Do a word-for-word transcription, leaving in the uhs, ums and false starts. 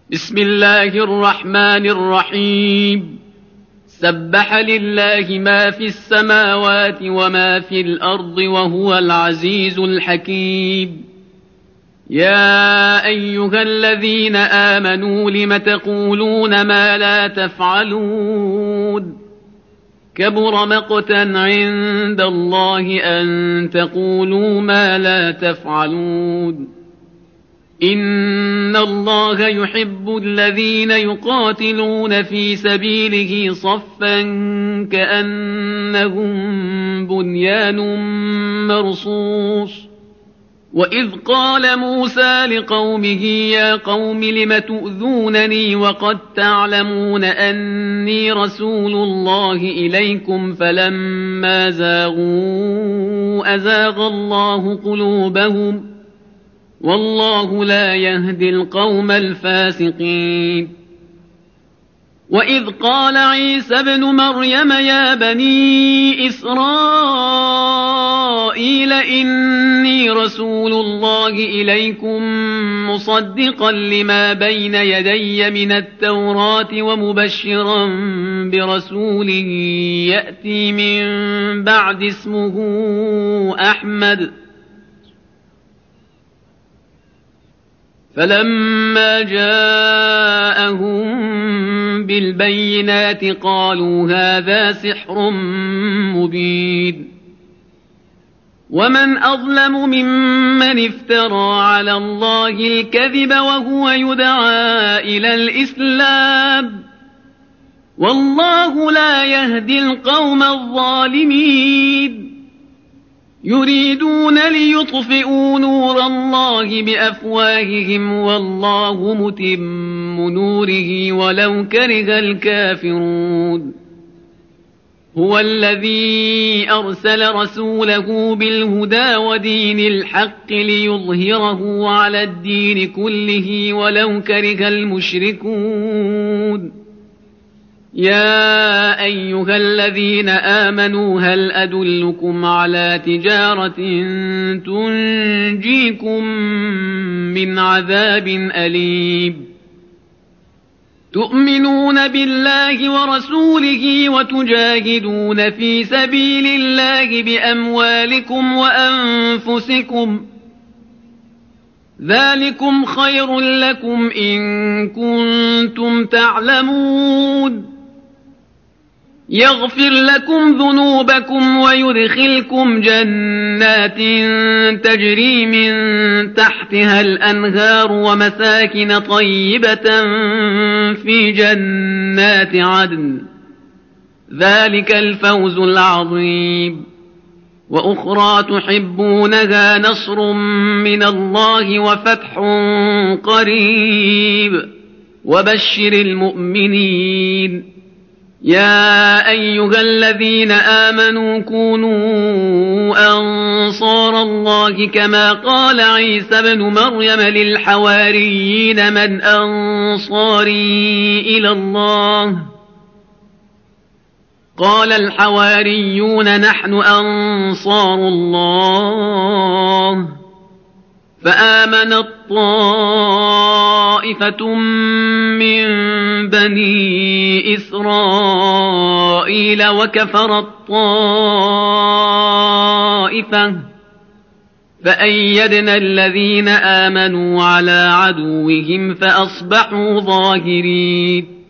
بسم الله الرحمن الرحيم سبح لله ما في السماوات وما في الأرض وهو العزيز الحكيم. يا أيها الذين آمنوا لم تقولون ما لا تفعلون كبر مقتا عند الله أن تقولوا ما لا تفعلون. إن الله يحب الذين يقاتلون في سبيله صفا كأنهم بنيان مرصوص. وإذ قال موسى لقومه يا قوم لم تؤذونني وقد تعلمون أني رسول الله إليكم فلما زاغوا أزاغ الله قلوبهم والله لا يهدي القوم الفاسقين. وإذ قال عيسى ابن مريم يا بني إسرائيل إني رسول الله إليكم مصدقا لما بين يدي من التوراة ومبشرا برسول يأتي من بعد اسمه أحمد. فلما جاءهم بالبينات قالوا هذا سحر مبين. ومن أظلم ممن افترى على الله الكذب وهو يدعى إلى الإسلام والله لا يهدي القوم الظالمين. يريدون ليطفئوا نور الله بأفواههم والله متم نوره ولو كره الكافرون. هو الذي أرسل رسوله بالهدى ودين الحق ليظهره على الدين كله ولو كره المشركون. يا أيها الذين آمنوا هل أدلكم على تجارة تنجيكم من عذاب أليم. تؤمنون بالله ورسوله وتجاهدون في سبيل الله بأموالكم وأنفسكم ذلكم خير لكم إن كنتم تعلمون. يغفر لكم ذنوبكم ويدخلكم جنات تجري من تحتها الأنهار ومساكن طيبة في جنات عدن ذلك الفوز العظيم. وأخرى تحبونها نصر من الله وفتح قريب وبشر المؤمنين. يا أيها الذين آمنوا كونوا أنصار الله كما قال عيسى ابن مريم للحواريين من أنصاري إلى الله قال الحواريون نحن أنصار الله. فآمنت طائفة من بني إسرائيل وكفرت طائفة فأيدنا الذين آمنوا على عدوهم فأصبحوا ظاهرين.